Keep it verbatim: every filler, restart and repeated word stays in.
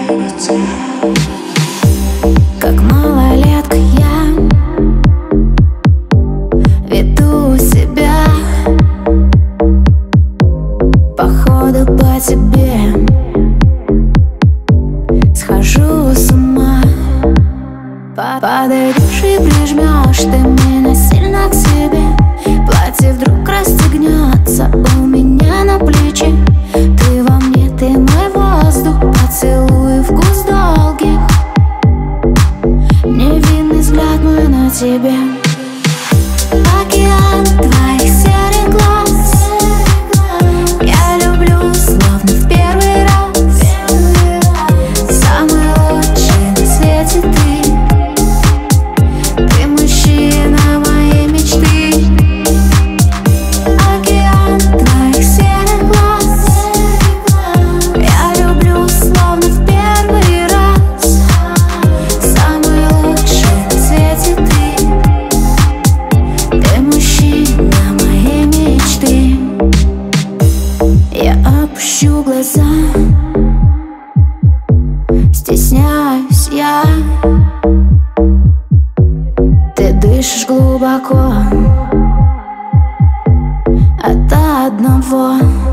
Как малолетка я веду себя, походу по тебе схожу с ума. Подойдешь и прижмешь ты меня сильно к себе, платье вдруг расстегнется у меня на плечи. Ты во мне, ты мой воздух, поцелуй, вкус долгих, невинный взгляд мой на тебе. Океан твоих серых глаз я люблю, словно в первый раз. Самый лучший на свете ты, ты мужчина моей мечты. Океан твоих серых глаз я люблю, словно в первый раз. Самый лучший на свете ты, ты мужчина моей мечты. Я опущу глаза, стесняюсь я. Ты дышишь глубоко от одного